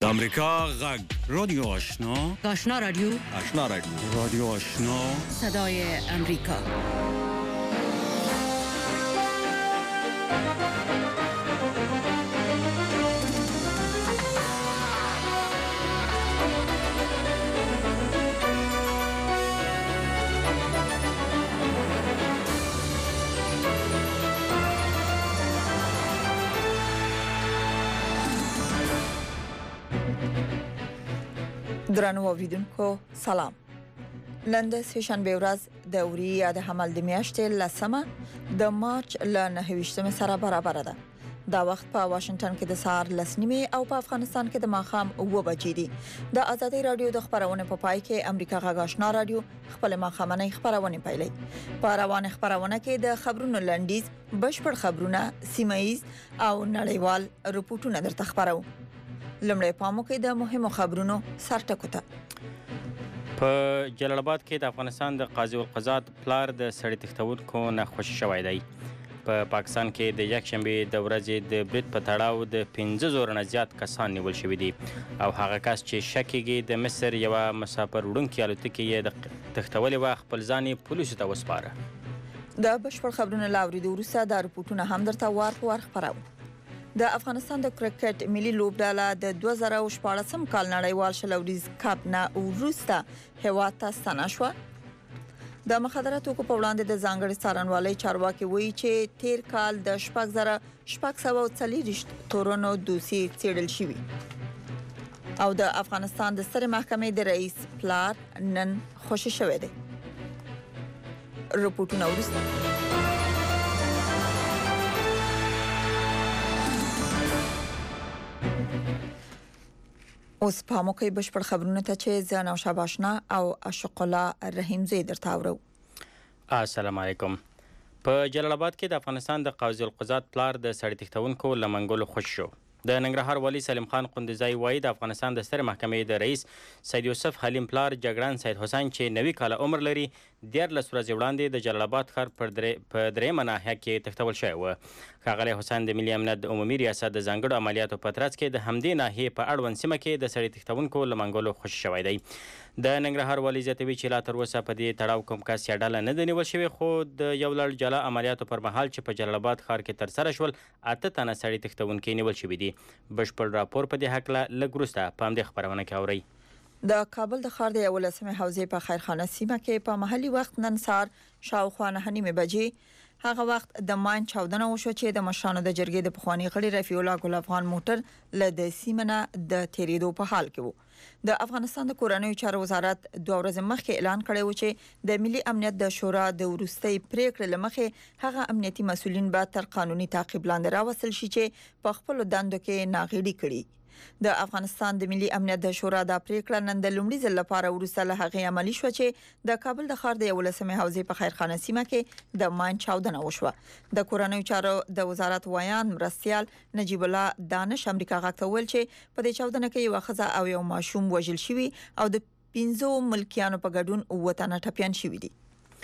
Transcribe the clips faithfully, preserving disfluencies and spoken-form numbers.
امریکا غږ رادیو آشنا آشنا رادیو آشنا رادیو رادیو آشنا صدای امریکا. درنو اوریدونکو سلام. نن د سهشنبه ورځ د اوري یا د حمل د میاشتې لسمه د مارچ ل نهه سره برابر ده. دا وخت په واشنگټن کې د سهار لسنیمه او په افغانستان کې د ماښام اوه بجې دي. د ازادي رادیو د خبرونه په پای کې امریکا غږ آشنا رادیو خپل ماښامنۍ خبرونه پیلي. په روان خبرونه کې د خبرونو لنډیز، بشپړ خبرونه، سیمایي او نړیوال رپورټونه درته خبرو. لمړی پامو کې د مهمو خبرونو سرټکو ته. په جلال آباد کې د افغانستان د قاضي القضات پلار د سړي تښتونکو نه خوشي شوی دی. په پا پاکستان کې د یک شنبې د ورځې د برید په تړاو د پنځه زره نه زیات کسان نیول شوي دي او هغه کس چې شک کېږي د مصر یوه مسافر وړونکې الوتکې یې د تښتولې وه خپل ځان یې پولیسو ته وسپاره. د بشپړ خبرونو له اورېدو وروسته دا رپورټونه هم درته وار په وار خپرو. د افغانستان د کرکټ ملي لوبډله د دوه زره شپاړسم کال نړیوال شلوریز کپ نه وروسته هیواد ته ستنه شوه. د مخدره توکو په وړاندې د ځانګړي څارنوالۍ چارواکي وایي چې تیر کال د شپږ زره شپږ سوه څلوېښت تورنو دوسیې څېړل شوي او د افغانستان د سترې محکمې د رئیس پلار نن خوشي شوی دی. رپورټونه وروسته اوس په موقع بشپړ خبرونه ته چې زه نوشابه آشنا او اشق الله رحیم زی درته اورو. السلام علیکم. په جلال آباد کې د افغانستان د قاضي القضات پلار د سړي تښتونکو له منګولو خوشي شو. د ننګرهار والي سلیم خان قندزای وایي د افغانستان د سترې محکمې د رئیس سید یوسف حلیم پلار جګړن سید حسین چې نوي کاله عمر لري دیارلس ورځې وړاندې د جلال آباد ښار په درېیمه ناحیه کې تښتول شوی و. ښاغلی حسین د ملي امنیت د عمومي ریاست د ځانګړو عملیاتو په ترڅ کې د همدې ناحیې په اړوند سیمه کې د سړي تښتونکو له منګولو خوشي شوی دی. د ننګرهار والي زیاتوي چې لا تر اوسه په دې تړاو کوم کس یا ډله نه ده نیول شوې، خو د یو لړ جلا عملیاتو پر مهال چې په جلال آباد ښار کې ترسره شول اته تنه سړي تښتونکي نیول شوي دي. بشپړ راپور په دې هکله لږ وروسته په همدې خپرونه کې اورئ. د کابل د ښار د یولسمې حوزې په خیرخانه سیمه کې په محلي وخت نن سهار شاوخوا نهه نیمې بجې هغه وخت د ماین چاودنه وشو چې د مشرانو د جرګې د پخواني غړي رفیع الله ګل افغان موټر له د سیمه نه د تیریدو په حال کې وو. د افغانستان د کورنیو چارو وزارت دوه ورځې مخکې اعلان کړی و چې د ملي امنیت د شورا د وروستۍ پریکړې له مخې هغه امنیتي مسؤلین به تر قانوني تعقیب لاندې راوستل شي چې په خپلو دندو کې ناغېړي کړي. د افغانستان د ملي امنیت د شورا د پریکړه نن د لومړي ځل لپاره وروسته له هغې عملي شو چې د کابل د ښار د یولسمې حوزې په خیرخانه سیمه کې د ماین چاودنه وشوه. د کورنیو چارو د وزارت ویان مرستیال نجیب الله دانش امریکا غږ ته ویل چې په دې چاودنه کې یو ښځه او یو ماشوم وژل شوي او د پنځو ملکیانو په ګډون اووه تنه ټپیان شوي دي.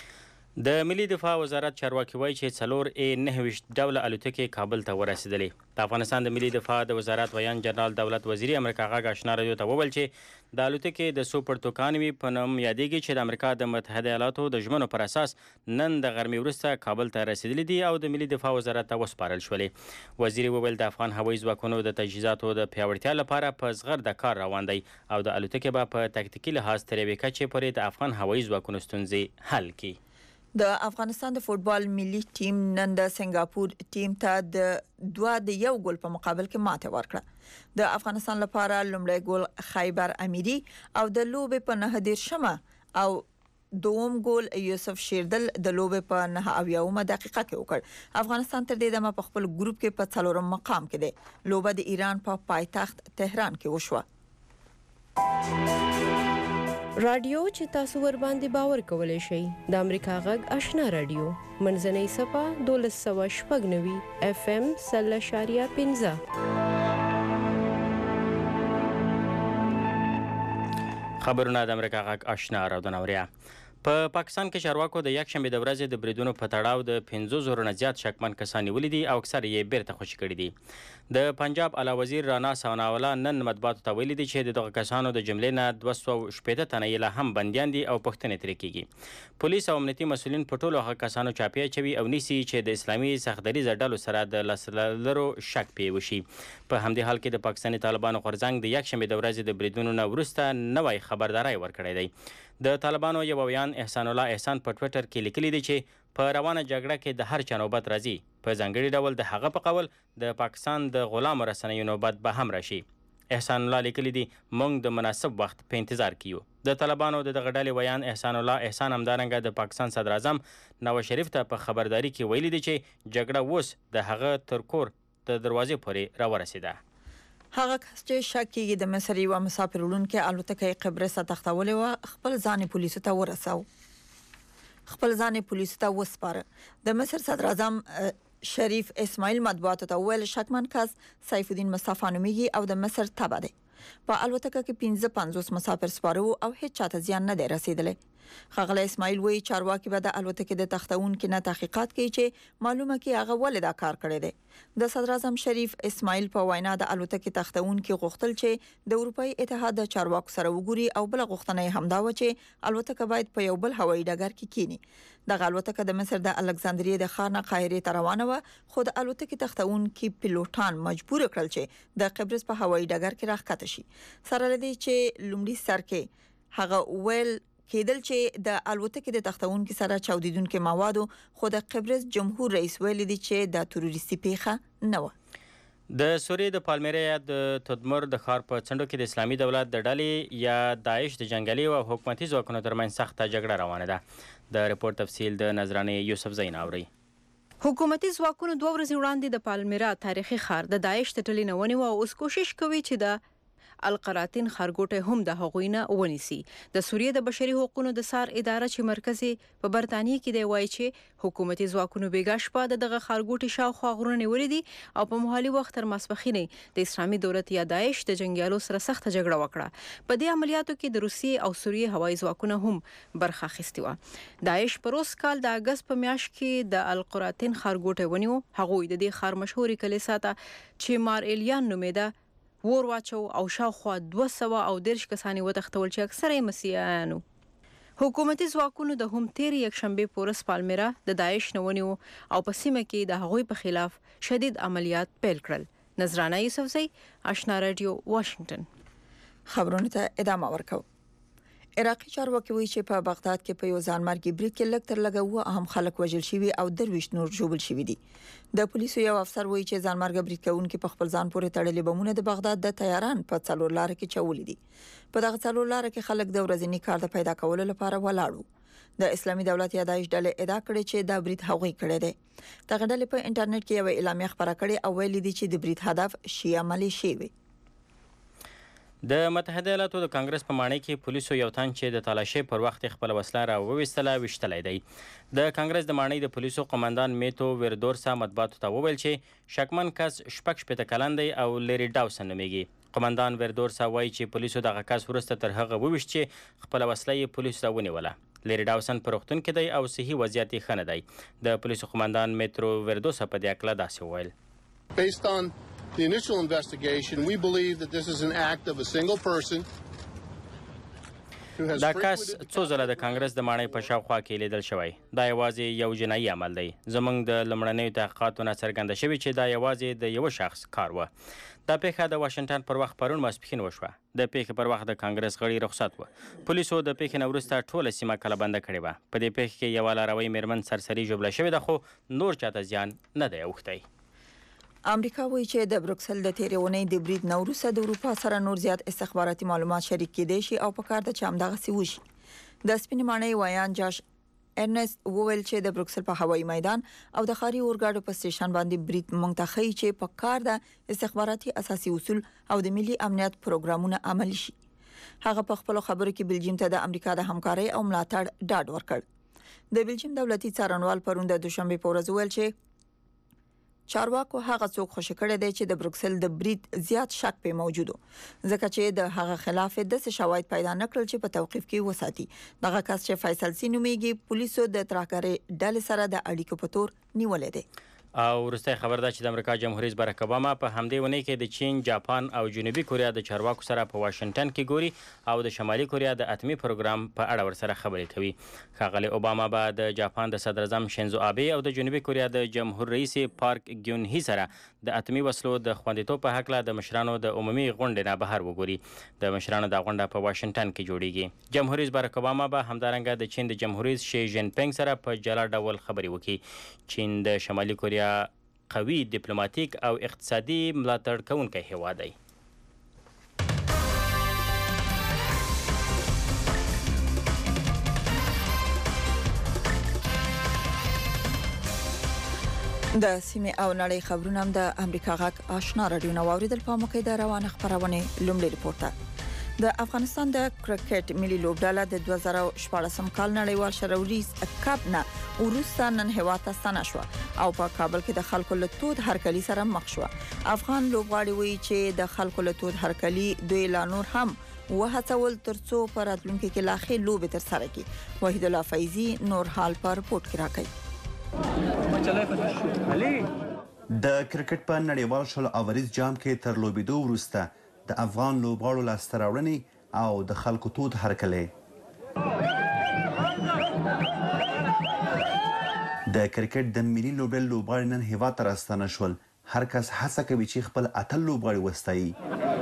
د ملي دفاع وزارت چارواکي وایي چې څلور ای نهه ویشت ډوله الوتکې کابل ته ورسېدلې. د افغانستان د ملي دفاع د وزارت ویان جنرال دولت وزیري امریکا غږ آشنا رادیو ته وویل چې د الوتکې د سوپر توکانوي په نوم یادېږي چې د امریکا د متحده ایالاتو د ژمنو پر اساس نن د غرمې وروسته کابل ته رسېدلې دي او د ملي دفاع وزارت ته وسپارل شولې. وزیري وویل د افغان هوایي ځواکونو د تجهیزاتو د پیاوړتیا لپاره په زغرده کار روان دی او د الوتکې به په تکتیکي لحاظ تر یوې کچې پورې د افغان هوایي ځواکونو ستونزې حل کړي. د افغانستان د فوتبال ملي ټیم نن د سنگاپور ټیم ته د دوه د یو ګول په مقابل کې ماته ورکړه. د افغانستان لپاره لومړی ګول خیبر امیری او د لوبې په نهه دیرشمه او دوم ګول یوسف شیردل د لوبې په نهه اویاومه دقیقه کې وکړ. افغانستان تر دې دمه په خپل ګروپ کې په څلورم مقام کې دی. لوبه د ایران په پا پایتخت تهران کې وشوه. رادیو چې تاسو ور باندې باور کولای شئ د امریکا غږ آشنا رادیو منځنۍ صفه دولس سوه شپږ نوي اف ام سل اشاریه پنځه. خبرونه د امریکا غږ آشنا رادیو نوریا. په پاکستان کې چارواکو د یکشنبې د ورځې د بریدونو په تړاو د پنځوس زرو نه زیات شکمن کسان نیولي دي او اکثر یې بیرته خوشي کړي دي. د پنجاب اعلی وزیر رانا سوناولا نن مطبوعاتو ته ویلي دي چې د دغه کسانو د جملې نه دوه سوه شپېته تنه یې لا هم بندیان دي او پوښتنې ترې کېږي. پولیس او امنیتي مسؤلین په ټولو هغه کسانو چاپې اچوي او نیسي چې د اسلامي سختدریځه ډلو سره د لاسلرو شک پې وشي. په همدې حال کې د پاکستاني طالبانو غورځنګ د یکشنبې د ورځې د بریدونو نه وروسته نوی خبرداری ورکړی دی. د طالبانو یو ویان احسان الله احسان په ټویټر کې لیکلی دی چې په روانه جګړه کې د هر چا نوبت راځي. په ځانګړي ډول د هغه په قول د پاکستان د غلامو رسنیو نوبت به هم راشي. احسان الله لیکلی دی موږ د مناسب وخت په انتظار کې یو. د طالبانو د دغه ډلې ویان احسان الله احسان همدارنګه د پاکستان صدر اعظم نواز شریف ته په خبرداري کې ویلي دی چې جګړه اوس د هغه تر کور د دروازې پورې راورسېده. هغه کس چې شک کېږي د مصر یوه مسافر وړونکې الوتکه قبرس ته تښتولې وه خپل ځان پولیسو ته ورساو خپل ځان پولیسو ته وسپاره. د مصر صدر اعظم شریف اسماعیل مطبوعاتو ته وویل شکمن کس سیف الدین مصطفی نومیږي او د مصر تبع دی. په الوتکه کې پنځه پنځوس مسافر سپاره وو او هیڅ چاته زیان نه دی رسیدلی. ښاغلی اسماعیل وایي چارواکي به د الوتکې د تښتونکي نه تحقیقات کوي چې معلومه کړي هغه ولې دا کار کړی دی. د صدر اعظم شریف اسماعیل په وینا د الوتکې تښتونکي غوښتل چې د اروپایي اتحاد د چارواکو سره وګوري او بله غوښتنه یې همدا وه چې الوتکه باید په یو بل هوایي ډګر کې کینی. دغه الوتکه د مصر د الکساندریې د ښار نه قاهرې ته روانه وه خو د الوتکې تښتونکي پیلوټان مجبور کړل چې د قبرس په هوایي ډګر کې راښکته شي. سره له دې چې لومړي سر کې هغه ویل کېدل چې د الوتکې د تښتونکي سره چاودیدونکي موادو خو د قبرس جمهور رئیس ویلي دی چې د تروریستي پیښه نه وه. د سوریې د پالمیرا د تدمر د ښار په څنډو کې د اسلامي دولت د ډلې یا داعش د جنگلي او حکومتي ځواکونو ترمنځ سخته جګړه روانه ده. د رپورت تفصیل د نظرانې یوسف زین اوري. حکومتي ځواکونو دوه ورځې وړاندې د پالمیرا تاریخي ښار د داعش د ډلې نه ونیو او اوس کوشش کوي چې د القراتین خارګوټه هم د هغوی نه ونیسي. د سوریې د بشري حقوقو د سار اداره چې مرکزي په برتانیې کې دی وایي چې حکومتي ځواکونو بیګا شپه د دغه خارګوټي شاوخوا غرونه نیولي دي او په محلي وخت تر ماسپښین د اسلامي دولت یا داعش د جنگیالو سره سخته جګړه وکړه. په دې عملیاتو کې د روسیې او سوریې هوایي ځواکونه هم برخه اخیستې وه. داعش په روس کال د اګست په میاشت کې د القراتین خارګوټه ونیو. هغوی د دې ښار مشهوري کلیسا ته چې مار الیان نومیده ور واچو او شاوخوا دوه سوه او دېرش کسانې وتښتول چې اکثره یې مسیحیان وو. حکومتي ځواکونو د هم تېرې یکشنبې په ورځ پالمیرا د داعش نه ونیو او په سیمه کې د هغوی په خلاف شدید عملیات پیل کړل. نظرانه یوسفزی، آشنا رادیو، واشنگټن. خبرونه ته ادامه ورکوو. عراقي چارواکي وایي چې په بغداد کې په یو ځانمرګي برید کې لږ تر لږه اووه اهم خلک وژل شوي او درویشت نور ژوبل شوي دي. د پولیسو یو افسر وایي چې ځانمرګه برید کوونکي په خپل ځان پورې تړلي بمونه د بغداد د تیاران په څلور لارې کې چولي دي. په دغه څلور لارې کې خلک د ورځني کار د پیدا کولو لپاره ولاړو. د اسلامي دولت یا داعش ډلې ادعا کړې چې دا برید هغوی کړی دی. دغه ډلې په انټرنیټ کې یو اعلامیه خپره کړې او ویلي دي چې د برید هدف شیعه ملیشې وي. د متحده ایالاتو د کانګرس په ماڼۍ کې پولیسو یو تن چې د تالاشۍ پر وخت خپل وسله را وویستله ویشتلی دی. د کانګرس د ماڼۍ د پولیسو قماندان میتو ویردورسا مطبوعاتو ته وویل چې شکمن کس شپږ شپېته کلن دی او لیری ډاوسن نومیږي. قماندان ویردورسا وایي چې پولیسو دغه کس وروسته تر هغه وویشت چې خپله وسله یې پولیسو ته ونیوله. لیری ډاوسن په روغتون کې دی او صحي وضعیت یې ښه نه دی. د پولیسو قماندان میترو ویردورسا په دې هکله داسې وویل. Based on the initial investigation, we believe that this is an act of a single person. دا کس څو ځله د کانګرس د ماڼۍ په شاوخوا کې لیدل شوی. دا یوازې یو جنایي عمل دی. زموږ د لومړنیو تحقیقاتو نه څرګنده شوي چې دا یوازې د یوه شخص کار وه. دا پیښه د واشنګټن پر وخت پرون ماسپښین وشوه. د پیښې پر وخت د کانګرس غړي رخصت وه. پولیسو د پیښې نه وروسته ټوله سیمه کلهبنده کړې وه. په دې پیښه کې یوه لاروۍ میرمن سرسري ژوبله شوې ده خو نور چاته زیان نه دی اوښتی. امریکا وایي چې د بروکسل د تیرې اونۍ د برید نه وروسته د اروپا سره نور زیات استخباراتي معلومات شریک کېدای شي او په کار ده چې همدغسې وشي. د سپینې ماڼۍ ویان جاش ارنست وویل چې د بروکسل په هوایي میدان او د ښاري اورګاډو په سټیشن باندې برید موږ ته ښیي چې په کار ده استخباراتي اساسي اصول او د ملي امنیت پروګرامونه عملي شي. هغه په خپلو خبرو کې بلجیم ته د امریکا د همکارۍ او ملاتړ ډاډ ورکړ. د بلجیم دولتي څارنوال پرون د دوشنبې په ورځ وویل چې چارواکو هغه څوک خوشی کړی دی چې د بروکسل د برید زیات شک په موجودو ځکه چې د هغه خلاف د شواهد پیدا نکړل چې په توقيف کې وساتي دغه کس چې فیصل سینومیږي پولیسو د تراکاري ډلې سره د اړیکو په تور نیولې دي. او وروستی خبر ده چې د امریکا جمهور رئیس باراک اوباما په همدې ونې کې د چین، جاپان او جنوبي کوریا د چارواکو سره په واشنگټن کې ګوري او د شمالي کوریا د اتمی پروګرام په اړه ورسره خبرې کوي. ښاغلی اوباما به د جاپان د صدر اعظم شینزو آبه او د جنوبي کوریا د جمهور رئیس پارک ګیون هی سره د اتمی وسلو د خوندیتوب په حق له د مشرانو د عمومي غونډې نه بهر وګوري. د مشرانو د غونډه په واشنگټن کې جوړیږي. جمهور رئیس باراک اوباما به همدارنګه د چین د جمهور رئیس شي جین پینګ سره په جلا ډول خبرې وکړي. چین د شمالي کوریا قوي ډیپلوماټیک او اقتصادي ملاتړ کوونکی هیواد دی. د سیمه او نړۍ خبرونه هم د امریکا غاک آشنا رادیو نو اوریدل په موقع د روانه خبرونه لومړی ریپورټ. د افغانستان د کرکټ ملي لوبډله د دوه زره شپږ کال نړیوال شروریز کپ نه وروسته نن هوا ته ستنه شو او په کابل کې د خلکو له تود هرکلی سره مخ شو. افغان لوبغاړي وایي چې د خلکو له تود هرکلی دوی لا نور هم وهڅول ترڅو پر راتلونکي کې لا ښه لوبې تر سره کړي. وحید الله فیضی نور حال پر رپورټ کې راکړي. د کرکټ په نړیوال شل اوریز جام کې تر لوبېدو وروسته د افغان لوبغاړو لاسته راوړنې او د خلکو تود هرکلی. د کرکټ د ملي لوبډلې لوبغاړي نن هیواد ته راستنه شول. هر کس هڅه کوي چې خپل اتل لوبغاړي وستایي.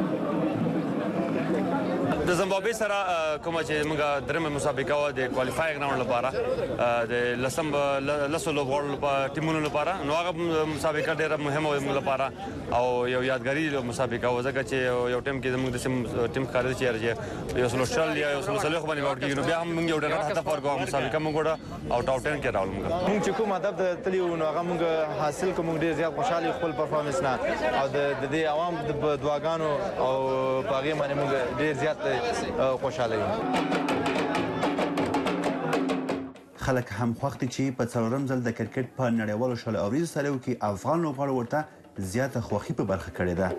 د زمبابوې سره کوم چې موږ درمه مسابقه و د کوالیفاینګ راوند لپاره د لسم لسو لوبغاړو لپاره ټیمونو لپاره نو هغه مسابقه ډیره مهمه و موږ لپاره او یو یادګاري مسابقه و ځکه چې یو ټیم کې موږ د سیم ټیم کار چې یو سلو شل یا یو سلو سلو باندې ورګي نو بیا هم موږ یو ډېر هدف ورکو مسابقه موږ وړه او ټاپ ټن کې راول موږ موږ چې کوم هدف د تلیو نو هغه موږ حاصل کوم ډېر زیات خوشاله خپل پرفورمنس نه او د دې عوام د دعاګانو او باغې باندې موږ ډېر زیات خوشاله یو. خلک هم خوښ دي چې په څلورم ځل د کرکټ په نړیوالو شل اوریز سره کې افغان لوبغاړو ورته زیاته خوښي په برخه کړې ده.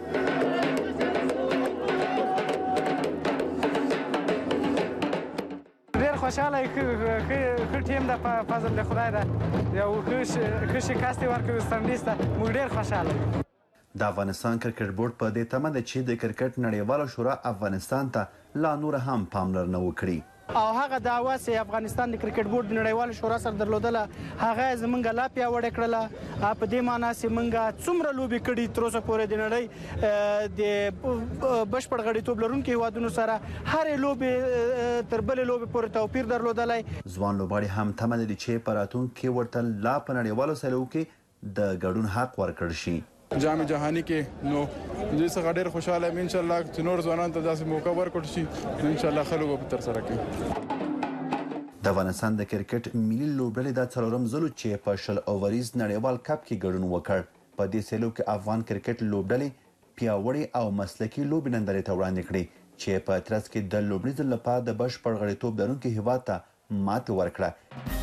ډېر خوشاله ښه ټیم ده په فضل د خدای ده یو ښه شکست یې ورکړ ویسټنډیز ته موږ ډېر خوشاله یو. د افغانستان کرکټ بورډ په دې تمه ده چې د کرکټ نړیواله شورا افغانستان ته لا نور هم پاملرنه وکړي او هغه دعوه چې افغانستان د کرکټ بورډ نړیواله شورا سره درلودله هغه زمونږ لا پیاوړې کړله په دې معنی چې مونږ څومره لوبې کړي تر اوسه پورې د نړۍ د بشپړ غړیتوب لرونکو هیوادونو سره هرې لوبې تر بلې لوبې پورې توپیر درلودلی. ځوان لوبغاړي هم تمه لري چې په راتلونکي کې ورته لا په نړیوالو سیالیو کې د ګډون حق ورکړل شي. جام جهانی کې نو دې څخه ډېر خوشاله یم ان شاء الله چې نور ځوانان ته داسې موقع ورکړل شي ان شاء الله خلک به تر سره کوي. د افغانستان د کرکټ ملي لوبډلې د څلورم ځل چې په شل اوریز نړیوال کپ کې ګډون وکړ. په دې سیلو کې افغان کرکټ لوبډلې پیاوړې او مسلکي لوبې نندارې ته وړاندې کړې چې په ترڅ کې د لوبډلې ځل لپاره د بشپړ غړیتوب لرونکي هیواد ته ماتې ورکړه.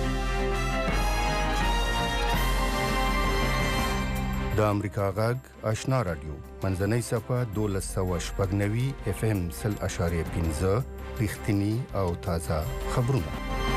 د امریکا غاگ آشنا رادیو منځنۍ صفه دولس سوه شپږ نوي اف ام سل اشاریه پنځه رښتینی او تازه خبرونه.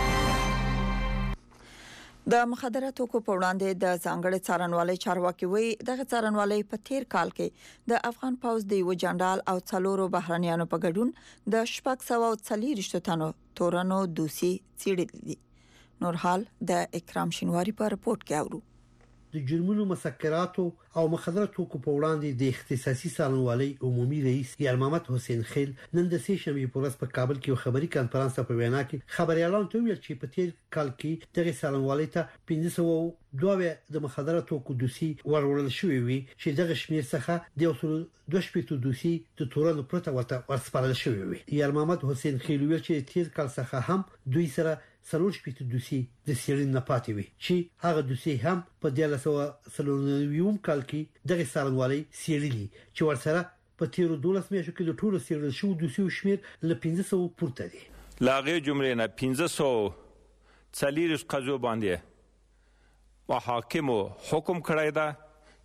د مخدره توکو په وړاندې د ځانګړي څارنوالۍ چارواکي وایي دغه څارنوالۍ په تیر کال کې د افغان پوځ د یو جنرال او څلورو بهرنیانو په ګډون د شپږ سوه څلوېښت تنو تورنو دوسي څېړلي دي. نور حال د اکرام شینواری په رپورت کې اورو. د جرمونو مسکراتو او مخدره توکو په وړاندې د اختصاصي څارنوالۍ عمومي رئیس یار محمد حسین خیل نن د سې شنبې په ورځ په کابل کې یو خبري کانفرنس په وینا کې خبريالانو ته ویل چې په تیر کال کې دغه څارنوالۍ ته پنځه سوه دوه د مخدره توکو دوسي ورول شوې وي چې دغه شمیر څخه د یو سل دوه شپږ دوسي د تورنو پرته ورته ورسپارل شوې وي. یار محمد حسین خیل ویل چې تیر کال څخه هم دوی سره سلور شپږ دوسي د سیرین نه پاتې وي چې هغه دوسي هم په دیارلس سوه سلورنویم کال کې دغه څارنوالۍ سیرلي چې ورسره په تیرو دولس میاشتو کې د ټولو سیرل شو دوسي شمیر ل پنځه سوه پورته دي. لاغې جملې نه پنځه سوه څلوېښت قضیو باندې محاکمو حکم کړی ده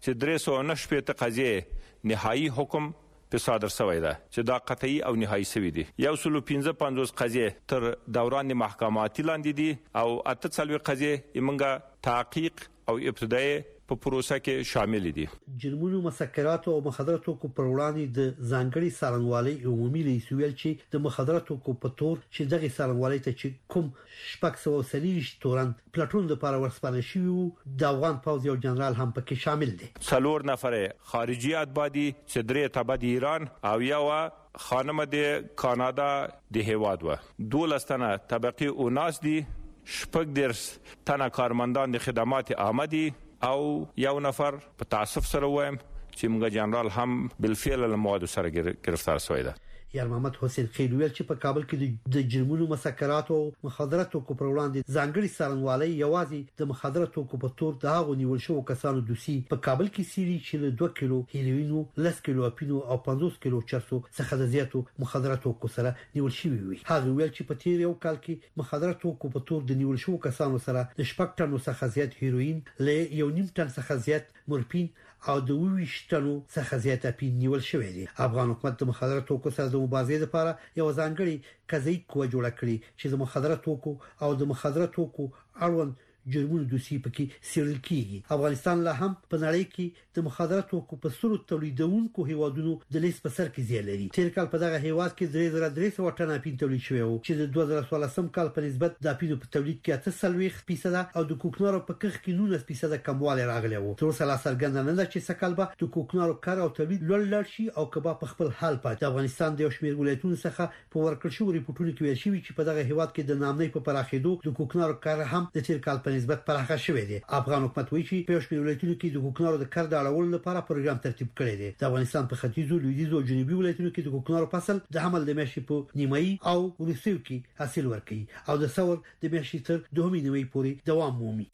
چې درې سوه نهه شپېته قضیې نهایي حکم په صادر شوی ده چې دا قطعي او نهایي شوی دي. یو سل پنځه پنځوس قضیې تر دوران محکماتي لاندې دي او اته څلوېښت قضیې یې تحقیق او ابتدایي په پروسه کې شامل دي. جرمونو مسکرات او مخدره توکو پر وړاندې د ځانګړي څارنوالۍ عمومي رئیس ویل چې د مخدره توکو په تور چې دغه څارنوالۍ ته چې کوم شپږ سوه څلوېښت تورن پلاټون لپاره ورسپارل شوي وو د افغان پوځ یو جنرال هم پکې شامل دي. څلور نفر خارجي اتباع چې درې تبع د ایران او یو خانم د کانادا د هیواد و. دولس تنه طبقي اوناس دي، شپږ دېرش تنه کارمندان د خدمات عامه دي او یو نفر په تاسف سره وایم چې موږ جنرال هم بالفعل له موادو سره گرفتار شوی ده. یار محمد حسین خیل ویل چې په کابل کې د جرمونو مسکرات او مخدره توکو پر وړاندې ځانګړي څارنوالۍ یوازې د مخدره توکو په تور د هغو نیول شوو کسانو دوسي په کابل کې سيري چې له دوه کیلو هیروینو، لس کیلو اپینو او پنځوس کیلو چرسو څخه د زیاتو مخدره توکو سره نیول شوی وي. هغه ویل چې په تیر یو کال کې مخدره توکو په تور د نیول شوو کسانو سره د شپږ ټنو څخه زیات هیروین، له یو نیم ټن څخه زیات مورفین او د ویشت ټنو څخه زیات اپین نیول شوی دی. افغان حکومت د مخدره توکو سره د مبارزې لپاره یو ځانګړي قضایي قوه جوړه کړې چې د مخدره توکو او د مخدره توکو اړوند جرمونو دوسي پکې سیرل کیږي. افغانستان لا هم په نړۍ کې د مخدره توکو په سلو تولیدونکو هیوادونو د لیست په سر کې ځای لري. تیر کال په دغه هیواد کې درې زره درې سوه ټنه اپین تولید شوی و چې د دوه زره څوارلسم کال په نسبت د اپینو په تولید کې اته څلوېښت فیصده او د کوکنارو په کښ کې نولس فیصده کموالی راغلی و. تر اوسه لا څرګنده نه ده چې سکل به د کوکنارو کار او تولید لوړ لاړ شي او کبا په خپل حال پاتې. افغانستان د یو شمېر ولایتونو څخه په ورکړل شوو ریپورتونو کې ویل شوي چې په دغه هیواد کې د نامنۍ په پراخېدو د کوکنارو کار هم د تیر کال په نسبت پراخه شوی دی. افغان حکومت وایي چې په یو شمېر ولایتونو کې د کوکنارو د کار د اړولو لپاره پروګرام ترتیب کړی دی. د افغانستان په ختیځو، لویدیځو او جنوبي ولایتونو کې د کوکنارو فصل د حمل د میاشتې په نیمایي او وروستیو کې حاصل ورکوي او د ثور د میاشتې تر دوهمې نیمایي پورې دوام مومي.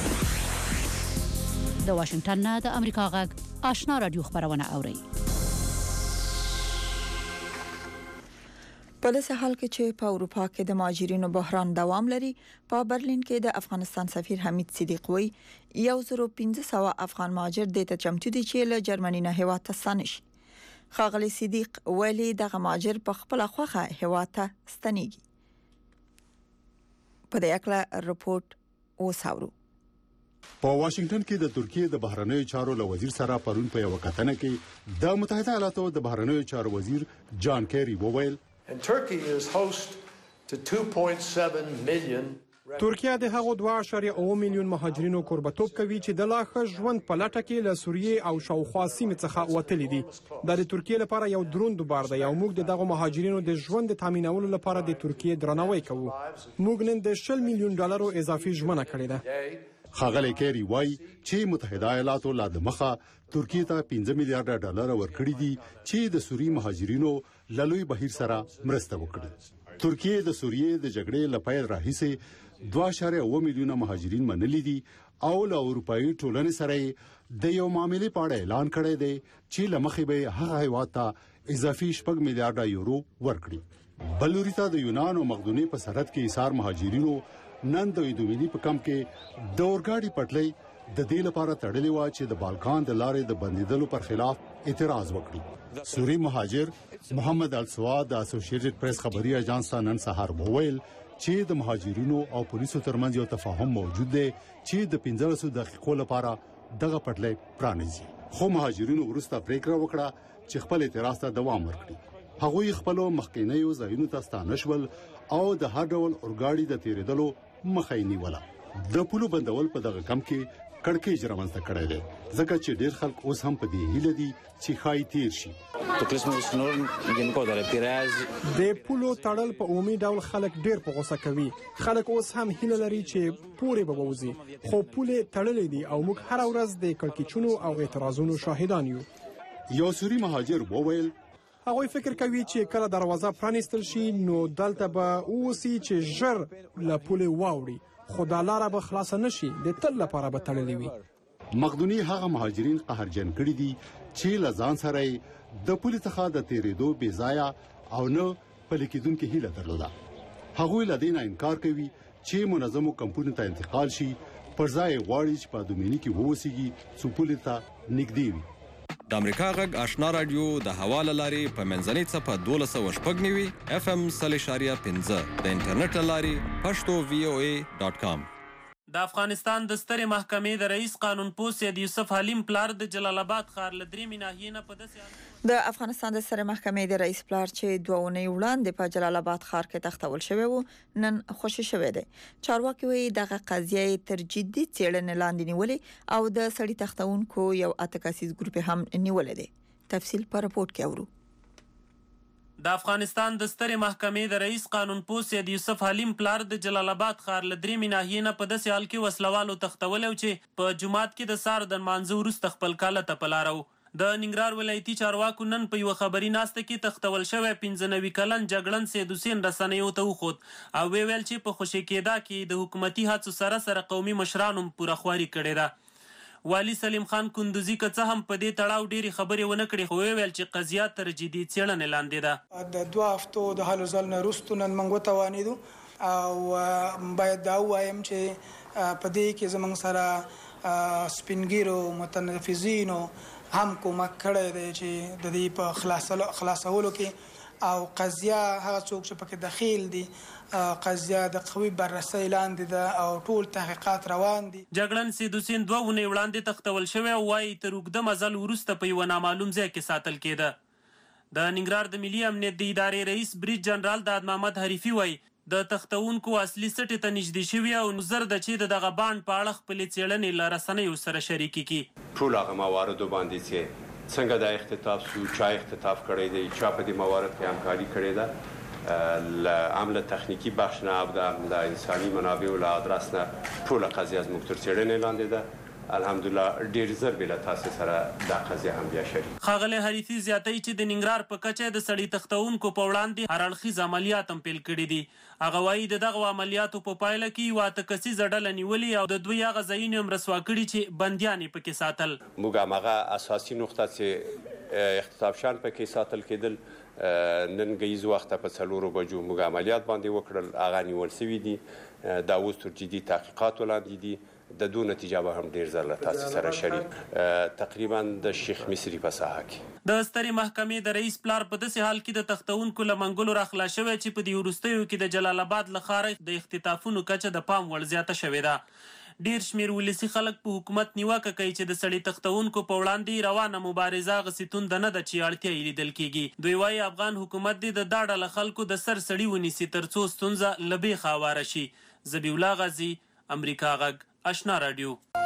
د واشنگټن نه د امریکا غږ آشنا رادیو خبرونه اوري. په داسې حال کې چې په اروپا کې د مهاجرینو بحران دوام لري، په برلین کې د افغانستان سفیر حمید صدیق وایي یو زر پنځه سوه افغان مهاجر د ته چمتو دي چې له جرمني نه هیواد ته ستانه شي. ښاغلی صدیق ویلي دغه مهاجر په خپله خوښه هیواد ته ستنېږي. په دې اړه رپورټ وساورو. په واشنگټن کې د ترکیه د بهرنیو چارو له وزیر سره پرون په یو کتنه کې د متحده ایالاتو د بهرنیو چارو وزیر جان کیری وویل And Turkey is host to two point seven million ترکیه د هغو دوه اعشاریه اوه میلیون مهاجرینو کوربتوب کوي چې د لا ښه ژوند په لټه کې له سوریې او شاوخوا سیمې څخه وتلي دي. دا د ترکیه لپاره یو دروند بار دی او موږ دغه مهاجرینو د ژوند تامینولو لپاره د ترکیه درناوی کوو. موږ نن د شل میلیون ډالرو اضافي ژمنه کړې ده. ښاغلی کیری وایي چې متحده ایالاتو لا د مخه ترکیه ته پنځه میلیارډ ډالر ورکړي دي چې د سوری مهاجرینو لوی بهیر سره مرسته وکړي. ترکیه د سوریې د جګړې لپاره راهیسه دوه اعشاریه اوه میلیونه مهاجرین منلي دي او له اروپאי ټولنې سره د یو معاملې په اړه اعلان کړی دی چې لمخې به هغه هیواد ته اضافي شپږ میلیارډ یورو ورکړي. بلوري ته د یونان او مقدونیې په سرحد کې ایثار مهاجرینو نن د ایدومینی په کم کې د اورګاډي پټلۍ د دې لپاره تړلې و چې د بالکان د لارې د بندیدلو پر خلاف اعتراض وکړي. سوری مهاجر محمد السواد د اسوسییټډ پریس خبري اژانس ته نن سهار وویل چې د مهاجرینو او پولیسو ترمنځ یو تفاهم موجود دی چې د پنځلسو دقیقو لپاره دغه پټلۍ پرانیزي. خو مهاجرینو وروسته پریکړه وکړه چې خپل اعتراض ته دوام ورکړي. هغوی خپل مخکینیو ځایونو ته ستانه شول او د هر ډول اورګاډي د تیریدلو مخه یې نیوله. د پولو بندول په دغه کم کې کړکېچ رامنځته کړی دی ځکه چې ډېر خلک اوس هم په دې هیله دي چې ښایي تیر شي. د پولو تړل په عمومي ډول خلک ډېر په غوسه کوي. خلک اوس هم هیله لري چې پورې به ووځي، خو پولې تړلې دي او موږ هر ورځ د کړکېچونو او اعتراضونو شاهدان یو. یو سوري مهاجر وویل هغوی فکر کوي چې کله دروازه پرانیستل شي نو دلته به اوسي چې ژر له پولې واوړي، خو دا لاره به خلاصه نشي، د تل لپاره به تړلې وي. مقدوني هغه مهاجرین قهرجن کړي دي چې له ځان سره د پولې څخه د تیریدو بې ځایه او نه پلي کېدونکې هیله درلوده. هغوی له دې نه انکار کوي چې منظمو کمپونو ته انتقال شي، پر ځای غواړي چې په دومیني کې ووسیږي څو پولې ته نږدې وي. د امریکا غږ آشنا رادیو د حواله لاري په منځنۍ صفه دولس سوه شپږ نوي اف ام صلی شاریه پنځه د انټرنیټ لاري پښتو وی او ای ډاٹ کام. د افغانستان د سترې محکمې د رئیس قانون پوه سید یوسف حلیم پلار د جلال آباد ښار له درېیمې ناحیې نه په داسې د افغانستان د سترې محکمې د رئیس پلار چې دوه اونۍ وړاندې په جلال آباد ښار کې تختول شوی و نن خوشی شوی دی. چارواکي وایي دغه قضیه تر جدي څېړنې لاندې نیولې او د سړي تختونکو یو اته کسیز ګروپ هم نیولې دی. تفصیل په رپورت کې اورو. د افغانستان د سترې محکمې د رئیس قانون پوه سید یوسف حلیم پلار د جلال آباد ښار له درېیمې ناحیې نه په داسې حال کې وسلوالو تختولی او چې په جومات کې د سهار د لمانځه وروسته خپل کاله ته په لاره و. د ننګرهار ولایتي چارواکو نن په یوه خبري ناسته کې تختول شوی پنځه نوي کلن جګړن سید حسین رسنیو ته وښود او ویل چې په خوشي کېدا کې د حکومتي هڅو سره سره قومي مشرانو پوره خواري کړې ده. والي سلیم خان کندوزي که څه هم په دې تړاو ډېرې خبرې ونه کړې خو ویل چې قضیه تر جدي څېړنې لاندې ده. د دوه هفتو د هلو ځل نه وروستو نن موږ وتوانېدو او باید دا ووایم چې په دې کې زموږ سره سپینګیرو متنفذینو هم کومک کړی دی چې د دې په خلاصولو کې او قضیه هغه څوک چې پکې دخیل دي قضیه د قوي بررسۍ لاندې ده او ټول تحقیقات روان دي. جګړن سید حسین دوه اونۍ وړاندې تختول شوی او وایي تر اوږده مزل وروسته په یوه نامعلوم ځای کې ساتل کېده. د ننګرهار د ملي امنیت د ادارې رئیس بریج جنرال داد محمد حریفي وایي د تختونکو اصلي سټې ته نږدې شوي او زر ده چې د دغه بانډ په اړه خپلې څېړنې له رسنیو سره شریکې کړي. ټول هغه مواردو باندې چې څنګه دا اختطاف شو، چا اختطاف کړی دی، چا په دې موارد کې همکاري کړې ده، له عمله تخنیکي بخش نه او د انساني منابعو له ادرس نه ټوله قضیه زموږ تر څېړنې لاندې ده. الحمدلله ډیر زر به له تاسو سره دا قضیه هم بیا شریک. ښاغلی حریفي زیاتوي چې د ننګرهار په کچه د سړي تختونکو په وړاندې هر اړخیز عملیات هم پیل کړي دي. هغه وایي د دغو عملیاتو په پایله کې یوه اته کسیزه ډله نیولې او د دوی هغه ځایونه هم رسوا کړي چې بندیان یې پکې ساتل. موږ هماغه اساسي نقطه چې اختطاف شان پکې ساتل کېدل نن ګیز وخته په څلورو بجو موږ عملیات باندې وکړل، هغه نیول سوي دي. دا اوس تر جدي تحقیقات ولاندې دي. د دو نتیجه به هم ډیر زر له تاسو سره شریک تقریبا د شیخ مصری په ساحه کې. د سترې محکمې د رئیس پلار په داسې حال کې د تختونکو له منګولو راخلاص شوی چې په دې وروستیو کې د جلال آباد له ښاره د اختطافونو کچه د پام وړ زیاته شوې ده. ډیر شمیر ولسي خلک په حکومت نیوکه کوي چې د سړي تختونکو په وړاندې روانه مبارزه هغسې تونده نه ده چې اړتیا یې لیدل کېږي. دوی وایي افغان حکومت دې د دا ډله خلکو د سر سړي ونیسي تر څو ستونزه له بیخه هواره شي. ذبیح الله غازي، امریکا غږ، آشنا رادیو.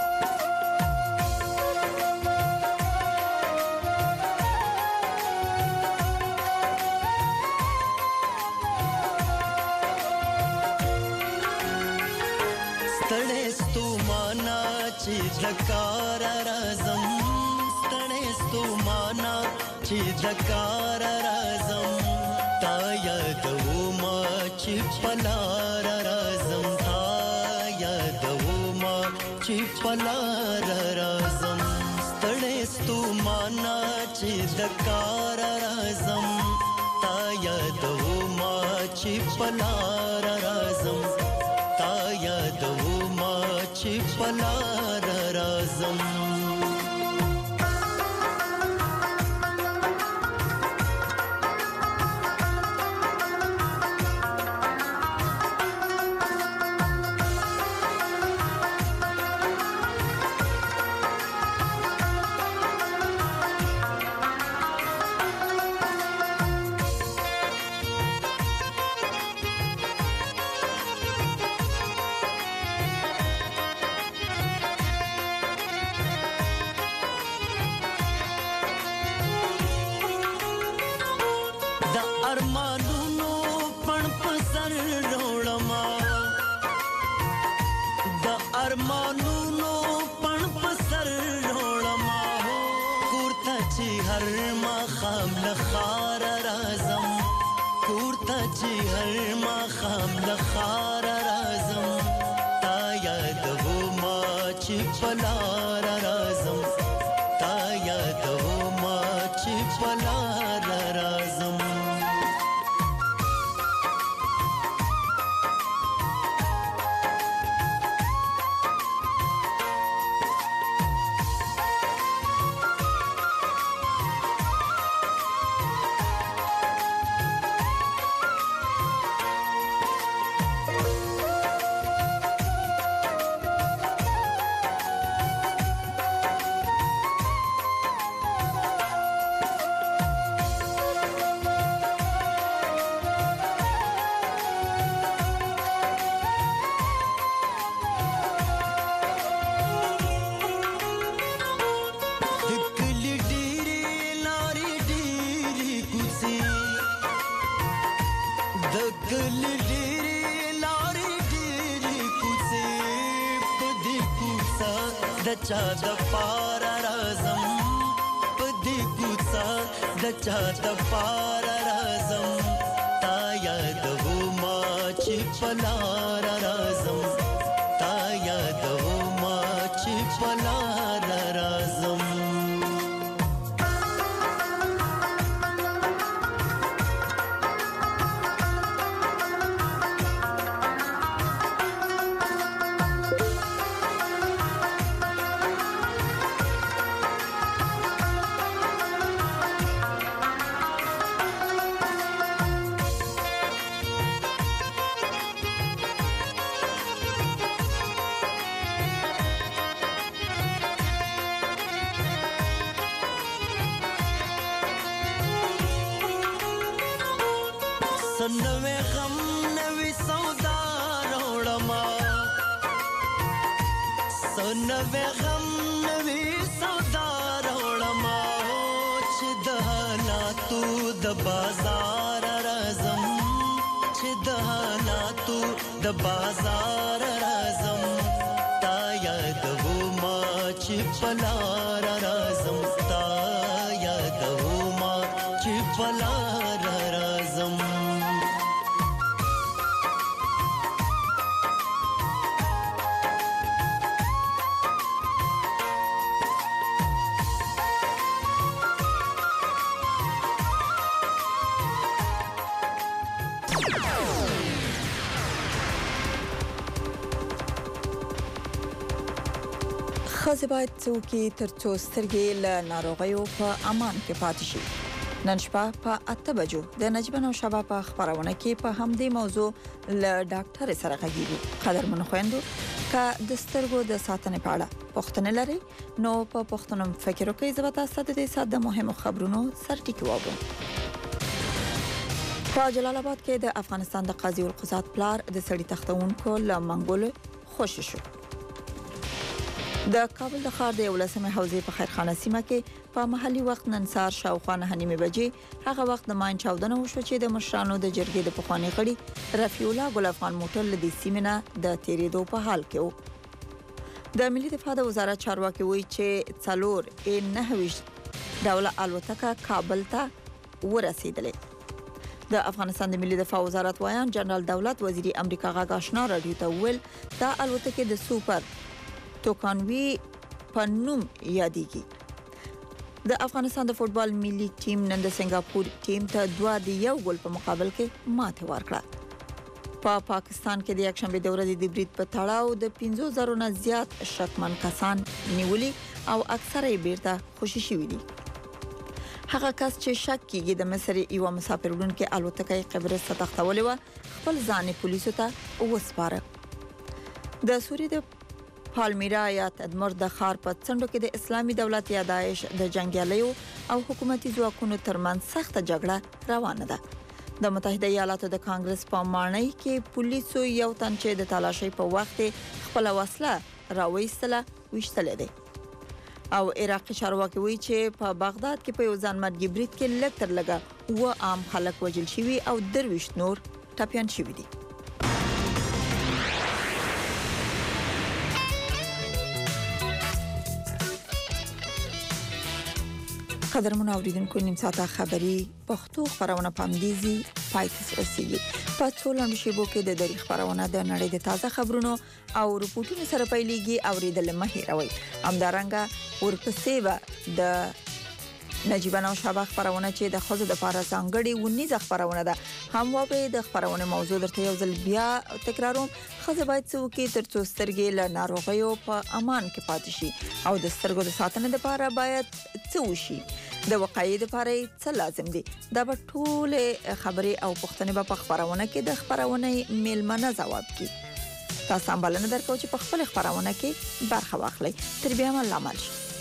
ستړې ستومانا چې د کار راځم، ستړې ستومانا چې د کار راځم، تا یادوما چې په لار راځم، تا یادوما چې په لار راځم، ستړې ستومانا چې د کار راځم، تا یادوما چې په لار راځم، تا یادوما چې په لار راځم. کلی ډېرې لارې ډېرې کوڅې په دې کوڅه د چا د پاره راځم په دې کوڅه د چا د پاره راځم تا یادومه چې په لاره راځم تا یادومه چې په لاره راځم نوې غم نوې سودا روړما سنوې غم نوې سودا روړما چې د حالاتو د بازار راځم چې د حالاتو د بازار راځم تا یادومه چې په لاره راځم تا یادومه چې په لاره راځم ښځې باید څوک تر څو سترګې له ناروغیو په امان کې پاتې شي. نن شپه په اته بجو د نجیب نوشابه په خبرونه کې په همدې موضوع له ډاکټر سره غږیږو. قدرمن خويندو که د سترګو د ساتنې په اړه پوښتنه لري نو په پوښتنه فکر وکړئ. زه به تاسو ته د ساده مهمو خبرونو سرټکی واورم. په جلال آباد کې د افغانستان د قاضي القضات پلار د سړی تختونکو له منګول خوشی شو. د کابل د ښار د ولسمه حوزې په خیرخانه سیمه کې په محلي وخت نن سهار شاوخوا نه نیمه بجې هغه وخت د ماین چاودنه وشو چې د مشرانو د جرګې د پخوانی غړي رفیع الله ګل افغان موټر لدی سیمه د تیریدو په حال کې و. د ملي دفاع د وزارت چارواکي وایي چې څلور نهویشت ډوله الوتکه کابل ته ورسېدلې. د افغانستان د ملي دفاع وزارت وایان جنرال دولت وزیری امریکا غاښ آشنا رادیو ته ویل دا الوتکه د سوپر توکانوي په نوم یادېږي. د افغانستان د فوتبال ملي ټیم نن د سنگاپور ټیم ته دوه د یو ګول په مقابل کې ماته ورکړه. په پا پاکستان کې د یکشنبه د ورځې د برید په تړاو د پنځه زره نه زیات شکمن کسان نیولي او اکثره یې بیرته خوشي شوي دي. هغه کس چې شک کیږي د مصر یو مسافر وړونکي الوتکه قبرص ته تختولې و خپل ځان پولیسو ته وسپاره. د سوریې د پالمیرا یا تدمر د خار په څنډو کې د اسلامي دولت یا داعش د جنگیالیو او حکومتي ځواکونو ترمنځ سخته جګړه روانه ده. د متحده ایالاتو د کانګرس په مانۍ کې پولیسو یو تن چې د تلاشۍ په وخت خپل وسله راوېستله وشتلې ده. او عراقي چارواکي وایي چې په بغداد کې په یو ځانمرګي برید کې لږ تر لږه و عام خلک وژل شوي او درويش نور ټپيان شوي دي. قدرمن اوریدونکو نیم ساعته خبری پښتو خبرونه پامدیزي پایتس رسیدي. په څولم شیبو کې د دری خبرونه د نړۍ د تازه خبرونو او رپورټونو سره پیلېږي. اوریدل مه هېروئ. همدارنګه ورپسې به د نجیب نوشابه خبرونه چې د خوځو د پاره ځانګړي ونیز خبرونه ده هم واقع د خبرونه موضوع درته یو ځل بیا تکراروم. خزه باید څوک تر څو سترګې له ناروغیو په امان کې پاتې شي او د سترګو د ساتنې لپاره باید څه وشي. د وقایې لپاره څه لازم دي دا به ټول خبري او پوښتنې په خبرونه کې د خبرونه میلمنه جواب کی. تاسو هم بلنه درکو چې په خپل خبرونه کې برخه واخلئ. تر بیا مل عمل شي.